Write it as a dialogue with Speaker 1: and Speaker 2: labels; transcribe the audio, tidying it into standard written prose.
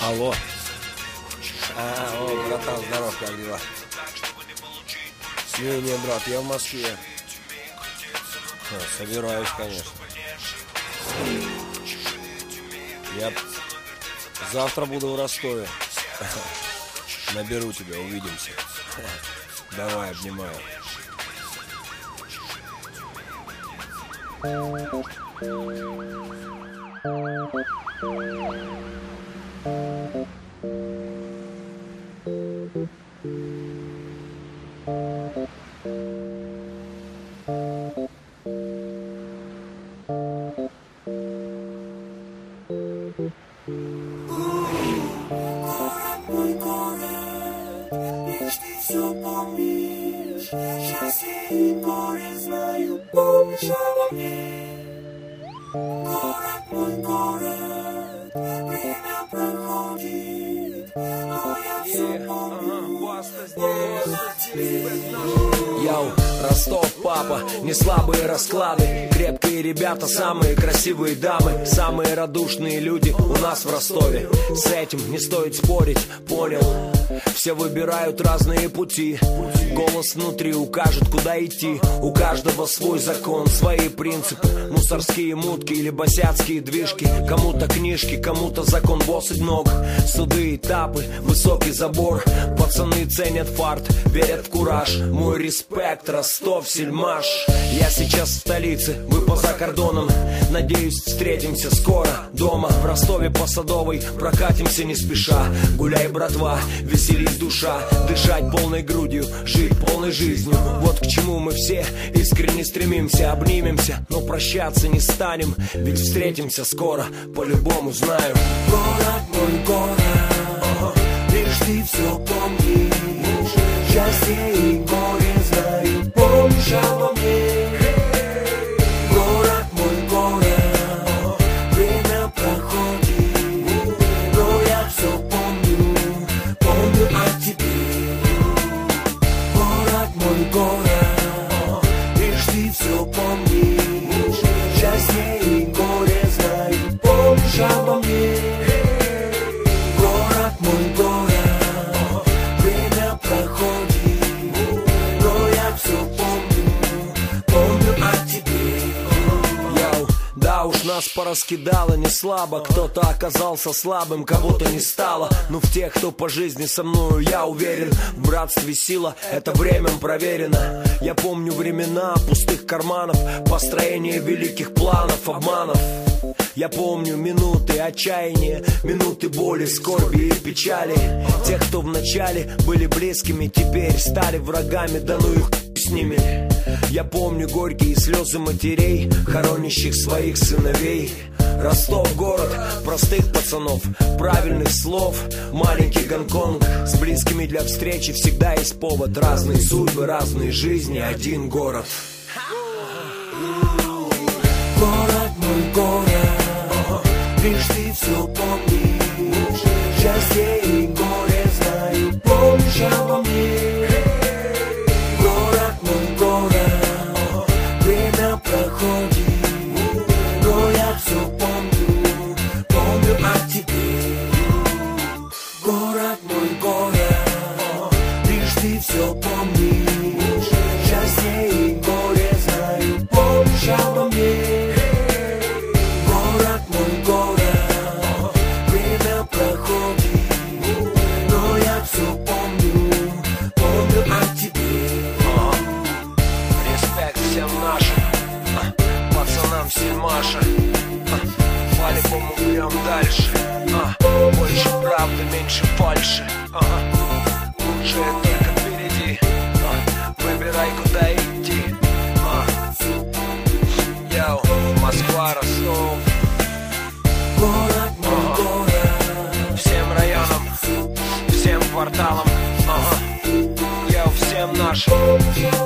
Speaker 1: Алло. О, братан, здоров, как дела? Не, брат, я в Москве. Собираюсь, конечно. Я завтра буду в Ростове. Наберу тебя, увидимся. Давай, обнимаю.
Speaker 2: Все помнишь, счастье и горе знаю, помнишь обо мне. Город, мой город, время проходит, но я все помню.
Speaker 3: Йоу, Ростов, папа, не слабые расклады, крепкие ребята, самые красивые дамы, самые радушные люди у нас в Ростове. С этим не стоит спорить, понял? Все выбирают разные пути, голос внутри укажет, куда идти. У каждого свой закон, свои принципы, мусорские мутки или босяцкие движки. Кому-то книжки, кому-то закон босса ног, суды, этапы, высокий забор. Пацаны ценят фарт, верят в кураж. Мой респект, Ростов, Сельмаш. Я сейчас в столице, вы поза кордоном. Надеюсь, встретимся скоро дома. В Ростове по Садовой прокатимся не спеша. Гуляй, братва, веселись душа. Дышать полной грудью, жить полной жизнью. Вот к чему мы все искренне стремимся. Обнимемся, но прощаться не станем, ведь встретимся скоро, по-любому знаю.
Speaker 2: Город, мой город, лишь ты все помнишь. Счастье и горе знаю, помнишь обо мне. Город, мой город, время проходит, но я все помню, помню о тебе. Город, мой город, лишь ты все помнишь. Счастье и горе знаю, помнишь обо мне. Город, мой город, время проходит, но я все помню, помню о тебе.
Speaker 3: Йоу, да уж нас пораскидало не слабо. Кто-то оказался слабым, кого-то не стало. Но в тех, кто по жизни со мною, я уверен, в братстве сила, это временем проверено. Я помню времена пустых карманов, построение великих планов, обманов. Я помню минуты отчаяния, минуты боли, скорби и печали. Тех, кто вначале были близкими, теперь стали врагами, да ну их с ними. Я помню горькие слезы матерей, хоронящих своих сыновей. Ростов город простых пацанов, правильных слов, маленький Гонконг. С близкими для встречи всегда есть повод. Разные судьбы, разные жизни, один город.
Speaker 2: Город, мой город, лишь ты все помнишь. Счастье и горе знаю, помнишь обо мне. Город, мой город, время проходит, но я все помню, помню о тебе. Город, мой город, лишь ты все помнишь. Счастье и горе знаю, помнишь обо мне. Город, мой город, время проходит, но я все помню, помню о тебе.
Speaker 3: Респект всем нашим, пацанам Сельмаша. По-любому прям дальше. Больше правды, меньше фальши. Лучшее только впереди. Выбирай, куда идти. Йоу, Москва, Ростов.
Speaker 2: Город, мой город,
Speaker 3: Всем районам, всем кварталам. Йоу, всем нашим.